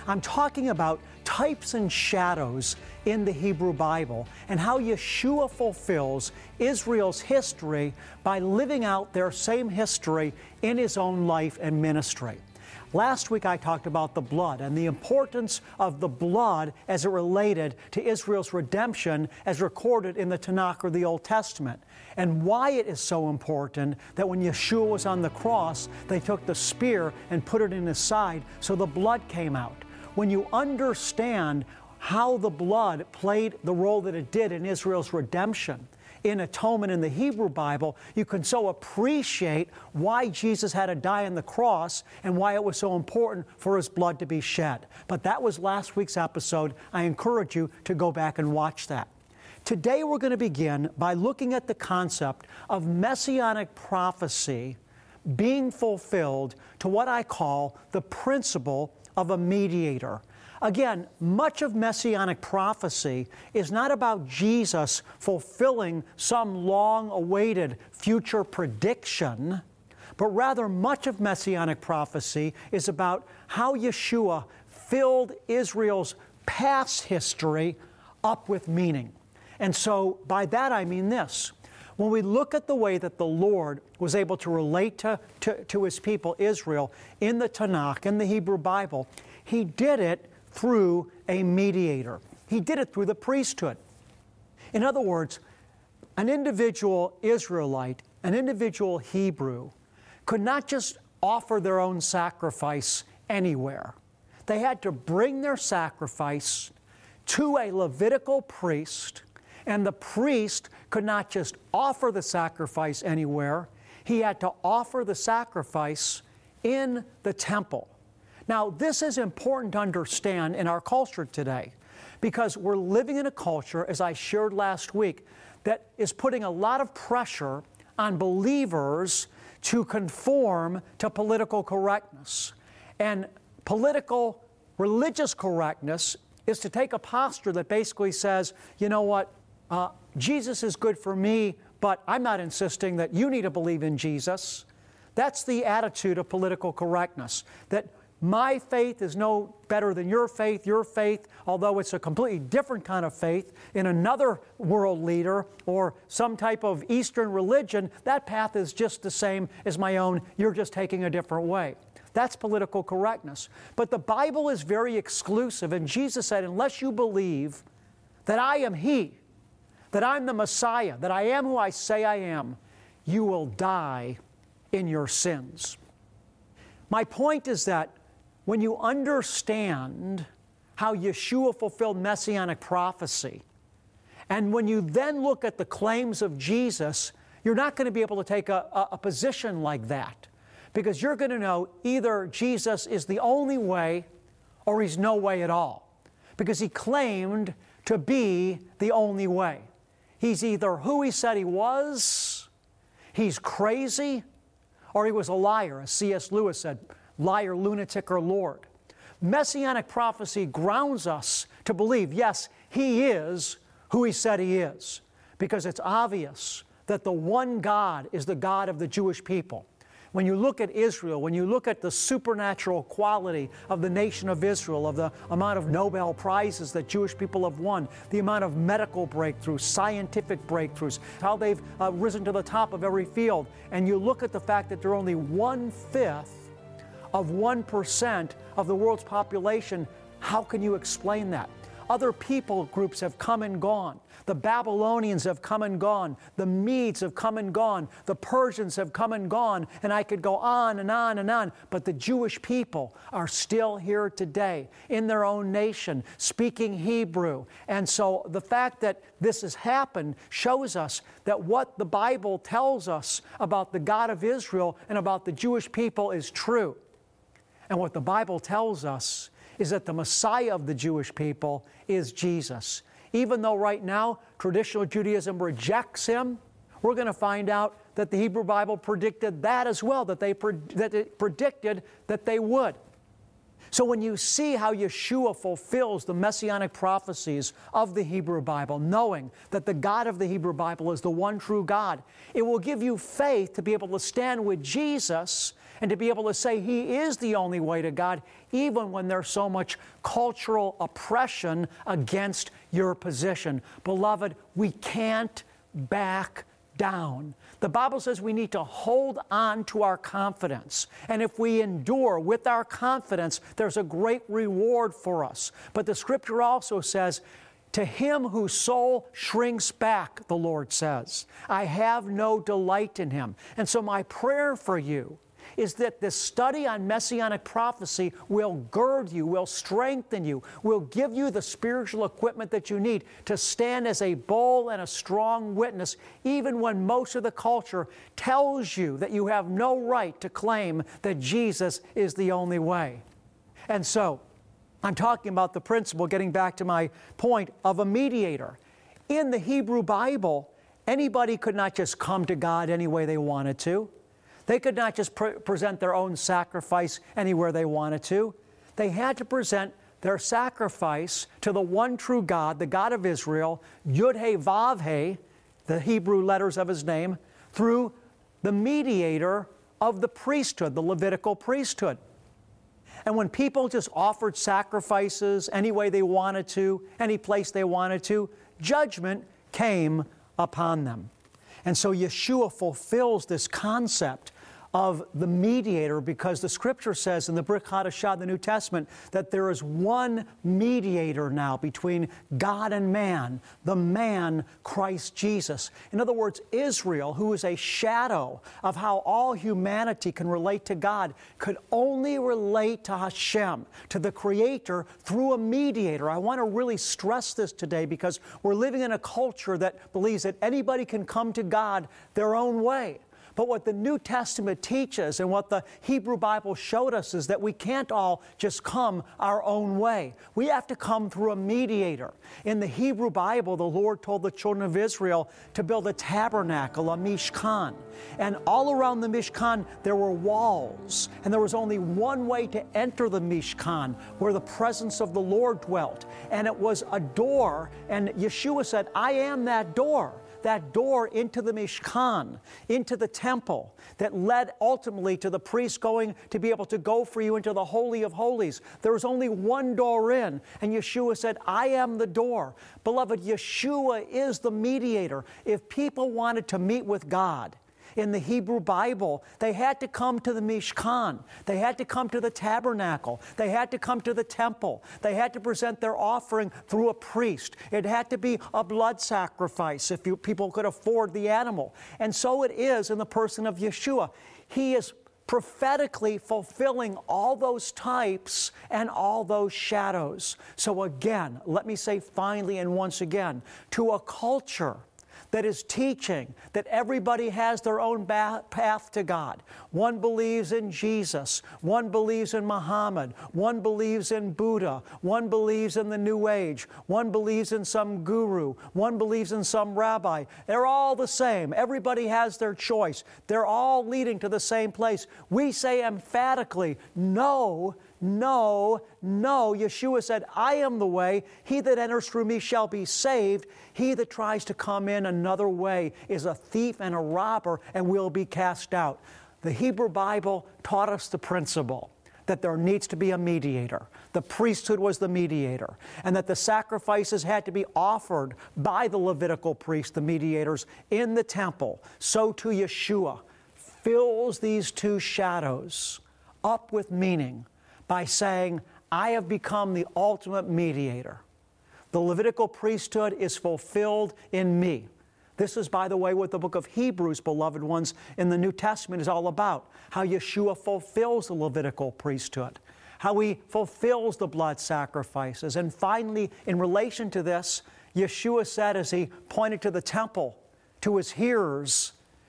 I'm talking about types and shadows in the Hebrew Bible and how Yeshua fulfills Israel's history by living out their same history in His own life and ministry. Last week I talked about the blood and the importance of the blood as it related to Israel's redemption as recorded in the Tanakh or the Old Testament, and why it is so important that when Yeshua was on the cross, they took the spear and put it in His side so the blood came out. When you understand how the blood played the role that it did in Israel's redemption, in atonement in the Hebrew Bible, you can so appreciate why Jesus had to die on the cross and why it was so important for His blood to be shed. But that was last week's episode. I encourage you to go back and watch that. Today we're going to begin by looking at the concept of messianic prophecy being fulfilled to what I call the principle of a mediator. Again, much of messianic prophecy is not about Jesus fulfilling some long-awaited future prediction, but rather much of messianic prophecy is about how Yeshua filled Israel's past history up with meaning. And so by that I mean this. When we look at the way that the Lord was able to relate to His people Israel in the Tanakh, in the Hebrew Bible, He did it through a mediator. He did it through the priesthood. In other words, an individual Israelite, an individual Hebrew, could not just offer their own sacrifice anywhere. They had to bring their sacrifice to a Levitical priest, and the priest could not just offer the sacrifice anywhere. He had to offer the sacrifice in the temple. Now, this is important to understand in our culture today because we're living in a culture, as I shared last week, that is putting a lot of pressure on believers to conform to political correctness. And political, religious correctness is to take a posture that basically says, you know what, Jesus is good for me, but I'm not insisting that you need to believe in Jesus. That's the attitude of political correctness, that my faith is no better than your faith, although it's a completely different kind of faith in another world leader or some type of Eastern religion, that path is just the same as my own. You're just taking a different way. That's political correctness. But the Bible is very exclusive, and Jesus said, unless you believe that I am He, that I'm the Messiah, that I am who I say I am, you will die in your sins. My point is that when you understand how Yeshua fulfilled messianic prophecy, and when you then look at the claims of Jesus, you're not going to be able to take a position like that, because you're going to know either Jesus is the only way or He's no way at all, because He claimed to be the only way. He's either who He said He was, He's crazy, or He was a liar, as C.S. Lewis said, liar, lunatic, or Lord. Messianic prophecy grounds us to believe, yes, He is who He said He is, because it's obvious that the one God is the God of the Jewish people. When you look at Israel, when you look at the supernatural quality of the nation of Israel, of the amount of Nobel Prizes that Jewish people have won, the amount of medical breakthroughs, scientific breakthroughs, how they've risen to the top of every field, and you look at the fact that they're only 1/5 of 1% of the world's population, how can you explain that? Other people groups have come and gone. The Babylonians have come and gone. The Medes have come and gone. The Persians have come and gone. And I could go on and on and on. But the Jewish people are still here today in their own nation, speaking Hebrew. And so the fact that this has happened shows us that what the Bible tells us about the God of Israel and about the Jewish people is true. And what the Bible tells us is that the Messiah of the Jewish people is Jesus. Even though right now traditional Judaism rejects Him, we're going to find out that the Hebrew Bible predicted that as well, that it predicted that they would. So when you see how Yeshua fulfills the messianic prophecies of the Hebrew Bible, knowing that the God of the Hebrew Bible is the one true God, it will give you faith to be able to stand with Jesus and to be able to say He is the only way to God, even when there's so much cultural oppression against your position. Beloved, we can't back down. The Bible says we need to hold on to our confidence. And if we endure with our confidence, there's a great reward for us. But the Scripture also says, to him whose soul shrinks back, the Lord says, I have no delight in him. And so my prayer for you is that this study on Messianic prophecy will gird you, will strengthen you, will give you the spiritual equipment that you need to stand as a bold and a strong witness, even when most of the culture tells you that you have no right to claim that Jesus is the only way. And so, I'm talking about the principle, getting back to my point, of a mediator. In the Hebrew Bible, anybody could not just come to God any way they wanted to. They could not just present their own sacrifice anywhere they wanted to. They had to present their sacrifice to the one true God, the God of Israel, Yud-He-Vav-He, the Hebrew letters of His name, through the mediator of the priesthood, the Levitical priesthood. And when people just offered sacrifices any way they wanted to, any place they wanted to, judgment came upon them. And so Yeshua fulfills this concept of the mediator, because the Scripture says in the Brit Hadashah, the New Testament, that there is one mediator now between God and man, the man Christ Jesus. In other words, Israel, who is a shadow of how all humanity can relate to God, could only relate to Hashem, to the Creator, through a mediator. I want to really stress this today, because we're living in a culture that believes that anybody can come to God their own way. But what the New Testament teaches and what the Hebrew Bible showed us is that we can't all just come our own way. We have to come through a mediator. In the Hebrew Bible, the Lord told the children of Israel to build a tabernacle, a mishkan. And all around the mishkan, there were walls. And there was only one way to enter the mishkan, where the presence of the Lord dwelt. And it was a door. And Yeshua said, I am that door into the Mishkan, into the temple, that led ultimately to the priest going to be able to go for you into the Holy of Holies. There was only one door in, and Yeshua said, I am the door. Beloved, Yeshua is the mediator. If people wanted to meet with God, in the Hebrew Bible, they had to come to the Mishkan. They had to come to the tabernacle. They had to come to the temple. They had to present their offering through a priest. It had to be a blood sacrifice if people could afford the animal. And so it is in the person of Yeshua. He is prophetically fulfilling all those types and all those shadows. So again, let me say finally and once again, to a culture that is teaching that everybody has their own path to God. One believes in Jesus. One believes in Muhammad. One believes in Buddha. One believes in the New Age. One believes in some guru. One believes in some rabbi. They're all the same. Everybody has their choice. They're all leading to the same place. We say emphatically, no, no, no. Yeshua said, I am the way. He that enters through me shall be saved. He that tries to come in another way is a thief and a robber and will be cast out. The Hebrew Bible taught us the principle that there needs to be a mediator. The priesthood was the mediator, and that the sacrifices had to be offered by the Levitical priests, the mediators, in the temple. So too Yeshua fills these two shadows up with meaning by saying, I have become the ultimate mediator. The Levitical priesthood is fulfilled in me. This is, by the way, what the book of Hebrews, beloved ones, in the New Testament is all about. How Yeshua fulfills the Levitical priesthood. How He fulfills the blood sacrifices. And finally, in relation to this, Yeshua said, as He pointed to the temple, to His hearers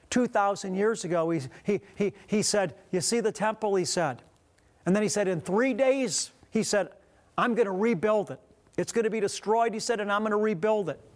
2,000 years ago, he said, you see the temple, He said. And then He said, in 3 days, He said, I'm going to rebuild it. It's going to be destroyed, He said, and I'm going to rebuild it.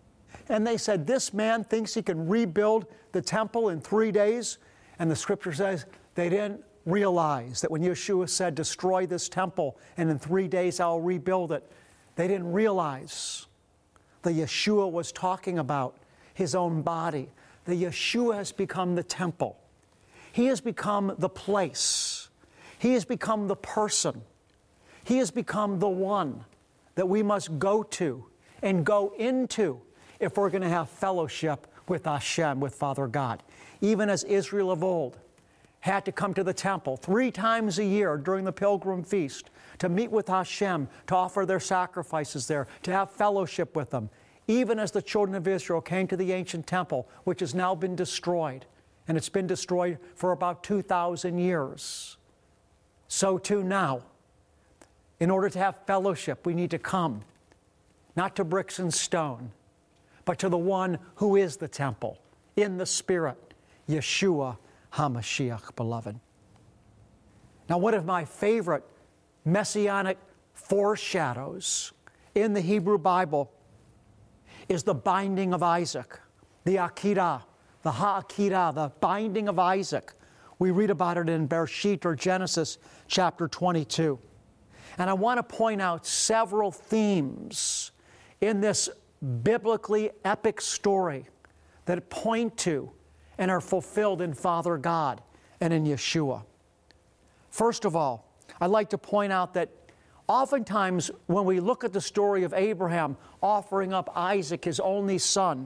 And they said, this man thinks he can rebuild the temple in 3 days. And the Scripture says they didn't realize that when Yeshua said, destroy this temple and in 3 days I'll rebuild it, they didn't realize that Yeshua was talking about His own body. That Yeshua has become the temple. He has become the place. He has become the person. He has become the one that we must go to and go into if we're going to have fellowship with Hashem, with Father God. Even as Israel of old had to come to the temple 3 times a year during the pilgrim feast to meet with Hashem, to offer their sacrifices there, to have fellowship with them. Even as the children of Israel came to the ancient temple, which has now been destroyed, and it's been destroyed for about 2,000 years. So too now, in order to have fellowship, we need to come, not to bricks and stone, but to the one who is the temple, in the Spirit, Yeshua HaMashiach, beloved. Now, one of my favorite messianic foreshadows in the Hebrew Bible is the binding of Isaac, the Akedah, the Ha'akedah, the binding of Isaac. We read about it in Bereshit, or Genesis, chapter 22. And I want to point out several themes in this biblically epic story that point to and are fulfilled in Father God and in Yeshua. First of all, I'd like to point out that oftentimes when we look at the story of Abraham offering up Isaac, his only son,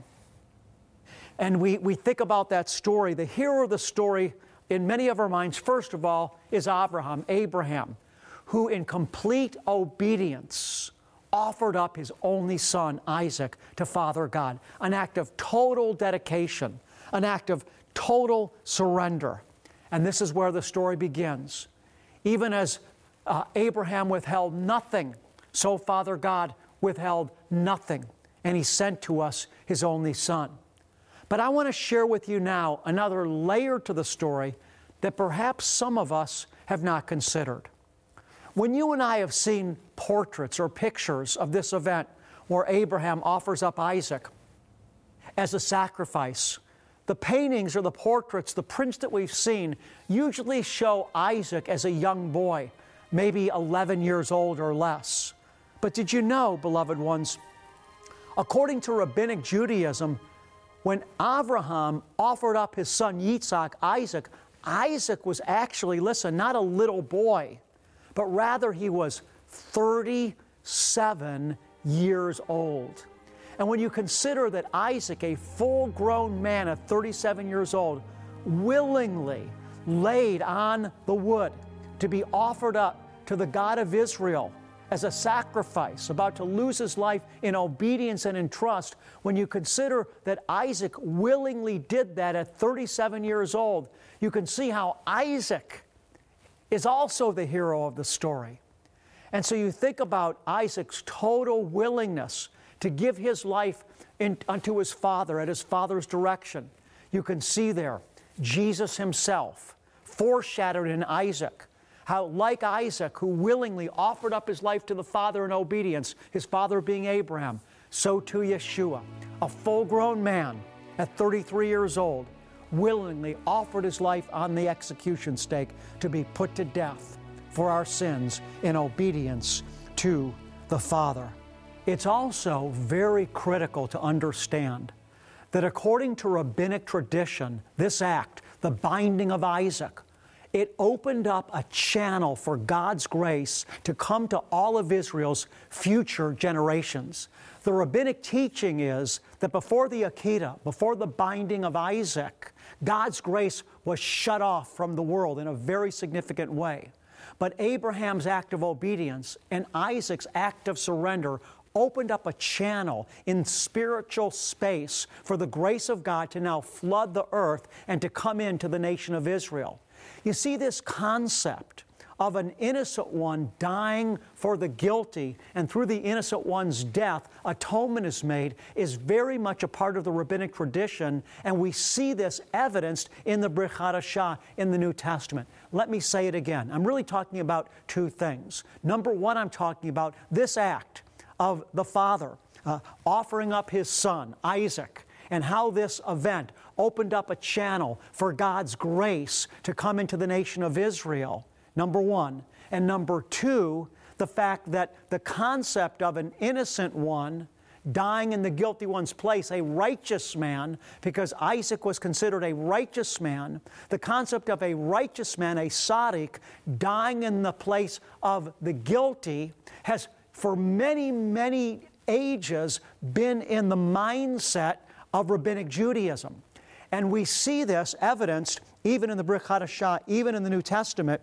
and we think about that story, the hero of the story in many of our minds, first of all, is Abraham, who in complete obedience offered up his only son, Isaac, to Father God. An act of total dedication, an act of total surrender. And this is where the story begins. Even as Abraham withheld nothing, so Father God withheld nothing, and He sent to us His only Son. But I want to share with you now another layer to the story that perhaps some of us have not considered. When you and I have seen portraits or pictures of this event where Abraham offers up Isaac as a sacrifice, the paintings or the portraits, the prints that we've seen usually show Isaac as a young boy, maybe 11 years old or less. But did you know, beloved ones, according to Rabbinic Judaism, when Abraham offered up his son Yitzhak, Isaac was actually, listen, not a little boy, but rather he was 37 years old. And when you consider that Isaac, a full-grown man at 37 years old, willingly laid on the wood to be offered up to the God of Israel as a sacrifice, about to lose his life in obedience and in trust, when you consider that Isaac willingly did that at 37 years old, you can see how Isaac is also the hero of the story. And so you think about Isaac's total willingness to give his life unto his father, at his father's direction. You can see there Jesus Himself foreshadowed in Isaac, how like Isaac, who willingly offered up his life to the Father in obedience, his father being Abraham, so too Yeshua, a full-grown man at 33 years old, willingly offered his life on the execution stake to be put to death for our sins in obedience to the Father. It's also very critical to understand that according to rabbinic tradition, this act, the binding of Isaac, it opened up a channel for God's grace to come to all of Israel's future generations. The rabbinic teaching is that before the Akedah, before the binding of Isaac, God's grace was shut off from the world in a very significant way. But Abraham's act of obedience and Isaac's act of surrender opened up a channel in spiritual space for the grace of God to now flood the earth and to come into the nation of Israel. You see, this concept of an innocent one dying for the guilty, and through the innocent one's death, atonement is made, is very much a part of the rabbinic tradition, and we see this evidenced in the Brit Hadashah in the New Testament. Let me say it again. I'm really talking about two things. Number one, I'm talking about this act of the Father offering up His Son, Isaac, and how this event opened up a channel for God's grace to come into the nation of Israel, number one. And number two, the fact that the concept of an innocent one dying in the guilty one's place, a righteous man, because Isaac was considered a righteous man, the concept of a righteous man, a tzaddik, dying in the place of the guilty has for many, many ages been in the mindset of Rabbinic Judaism. And we see this evidenced even in the Brit Hadashah, even in the New Testament,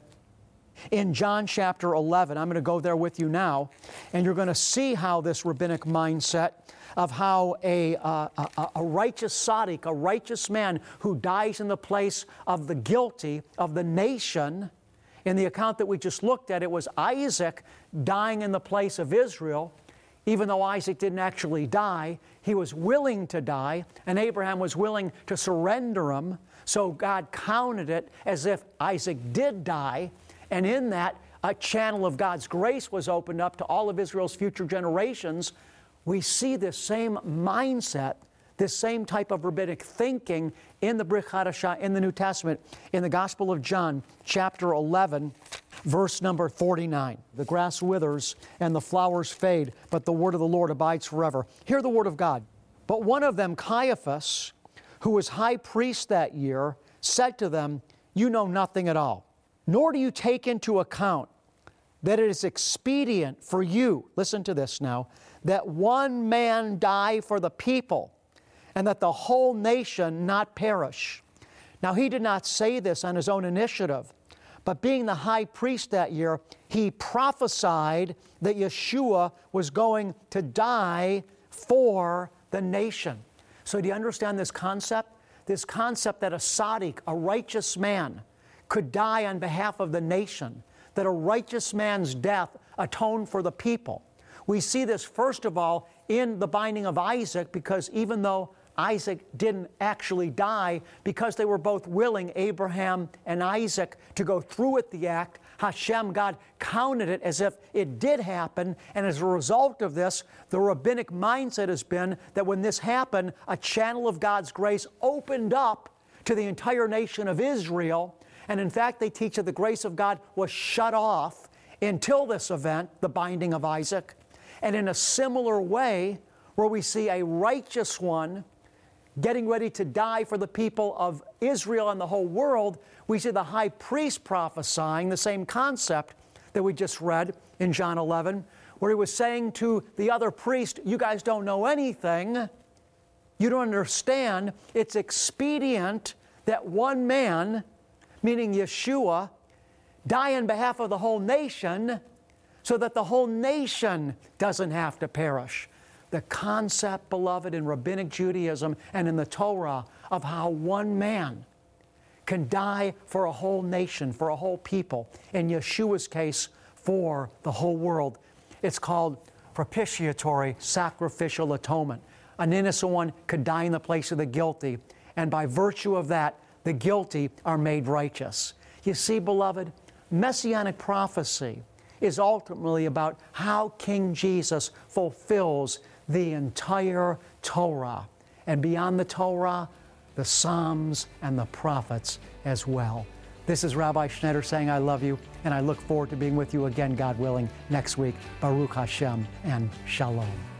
in John chapter 11. I'm going to go there with you now, and you're going to see how this rabbinic mindset of how a righteous tzaddik, a righteous man who dies in the place of the guilty, of the nation. In the account that we just looked at, it was Isaac dying in the place of Israel. Even though Isaac didn't actually die, he was willing to die, and Abraham was willing to surrender him. So God counted it as if Isaac did die, and in that, a channel of God's grace was opened up to all of Israel's future generations. We see this same mindset, this same type of rabbinic thinking in the Brit Hadashah, in the New Testament, in the Gospel of John, chapter 11, verse number 49. The grass withers and the flowers fade, but the word of the Lord abides forever. Hear the word of God. But one of them, Caiaphas, who was high priest that year, said to them, "You know nothing at all, nor do you take into account that it is expedient for you," listen to this now, "that one man die for the people, and that the whole nation not perish." Now, he did not say this on his own initiative, but being the high priest that year, he prophesied that Yeshua was going to die for the nation. So do you understand this concept? This concept that a tzaddik, a righteous man, could die on behalf of the nation, that a righteous man's death atoned for the people. We see this, first of all, in the binding of Isaac, because even though Isaac didn't actually die, because they were both willing, Abraham and Isaac, to go through with the act, Hashem, God, counted it as if it did happen, and as a result of this, the rabbinic mindset has been that when this happened, a channel of God's grace opened up to the entire nation of Israel, and in fact, they teach that the grace of God was shut off until this event, the binding of Isaac. And in a similar way, where we see a righteous one getting ready to die for the people of Israel and the whole world, we see the high priest prophesying the same concept that we just read in John 11, where he was saying to the other priest, "You guys don't know anything. You don't understand. It's expedient that one man," meaning Yeshua, "die on behalf of the whole nation so that the whole nation doesn't have to perish." The concept, beloved, in Rabbinic Judaism and in the Torah of how one man can die for a whole nation, for a whole people. In Yeshua's case, for the whole world. It's called propitiatory sacrificial atonement. An innocent one could die in the place of the guilty, and by virtue of that, the guilty are made righteous. You see, beloved, Messianic prophecy is ultimately about how King Jesus fulfills the entire Torah, and beyond the Torah, the Psalms and the prophets as well. This is Rabbi Schneider saying I love you, and I look forward to being with you again, God willing, next week. Baruch Hashem and Shalom.